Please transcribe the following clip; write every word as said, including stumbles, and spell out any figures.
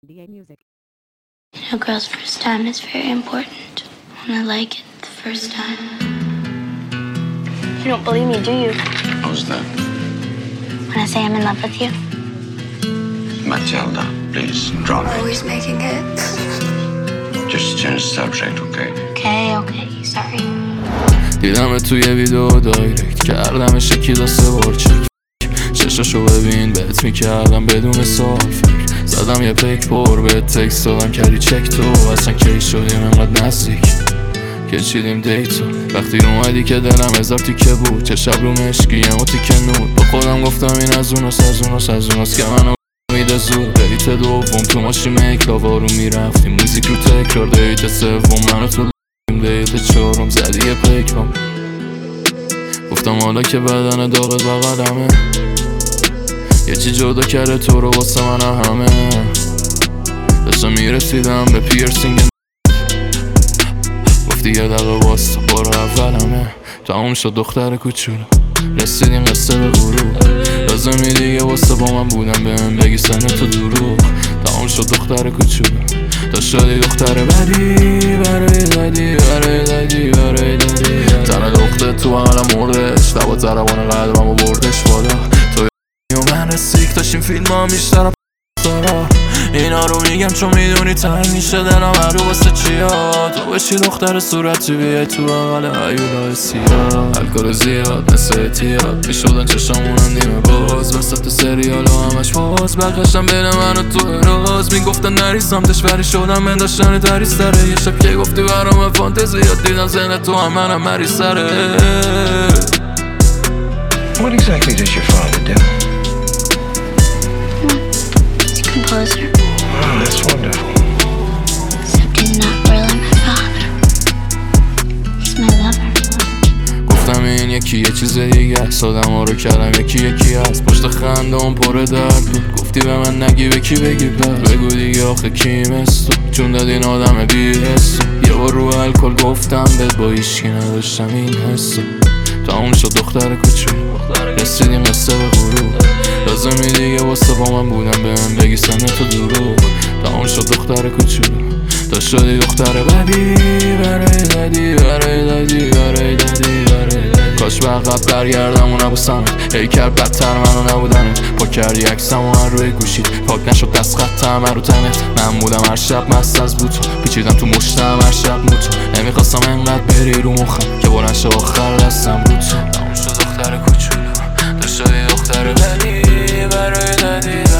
D A music. You know, girls' first time is very important. And I like it the first time. You don't believe me, do you? How's that? When I say I'm in love with you? Matilda, please, drop it. Always making it. Just change the subject, okay? Okay, okay, sorry. دیدم توی ویدیو دایرکت کردم شکیل سه بار چک ششاشو ببین بهت میکردم بدون سال فکر زدم یه پیک پر بهت تکست دادم کردی چک تو اصلا کی شدیم انقدر نزدیک که چیدیم دیتو وقتی اومدی که دلم هزار تیکه بود چه شب رو مشکیم و تیکه نور با خودم گفتم این از اوناس از اوناس از اوناس که منو میده زود دیت دوم تو ماشین میکلاو آروم میرفتیم موزیک رو تکرار دیت سوم منو تو دیت چهارم زدی یه پیکم گفتم حالا که بدن داغت بغلمه یه چی جدا کرده تو رو واسه من همه داشتم میرسیدم به پیرسینگ گفتی یه دقیقه واسه بار اولمه تموم شد دختر کوچولو رسیدیم قصه به غروب لازمی دیگه واسه با من بودم بهم بگی سن تو دروغ تموم شد دختر کوچولو تا شدی دختر بدی برای دادی برای دادی برای دادی تنه دختر تو بغلم مردش دوا ضربان قلبم و بردش بالا تو و من رسیک داشتیم فیلم ها میشتر دارا اینا رو میگم چون میدونی تنگ میشه دلم هر رو واسه چیا تو بشی دختر صورتی بیای تو بغل هیولای سیاه الکل زیاد مثل اعتیاد میشدن چشمونم نیمه باز وسط سریال و همش باز بقشم بین من و تو اراز میگفتن نری سمتش وری شدم من داشتن تری سره یه شب که گفتی برام فانتزیات دیدم ذهن تو هم منم مری سره. What exactly does your father do? Composer. Oh, that's wonderful. Except he's not really my father. He's my lover. گفتم این یکی یه چیز دیگه سادم ها رو کردم یکی یکی هست پشت خنده اون پر درد بود گفتی به من نگی به کی بگی بس بگو دیگه آخه کیم استو چون دادین آدم بی حسو یه بار رو الکل گفتم بهت با ایشکی نداشتم این حسو تموم شد دختر کوچولو رسیدیم قصه به غروب لازمی دیگه واسه با من بودم بهم بگی سن تو دروغ تموم شد دختر کوچولو تا شدی دختر بدی برای دادی برای دادی برای دادی برای دادی کاش به عقب برگردم و نبوسمت ای کرد بدتر منو نبودنت پا کردی عکسم و هر روی گوشید پاک نشد دست خطم رو تنت من بودم هر شب مست از بوتو پیچیدم تو مشتم هر شب موتو نمیخواستم انقدر بری رو مخم که بلند شد آخر دستم رو تو تموم شد دختر کوچولو تا شدی دختر بدی برای دادی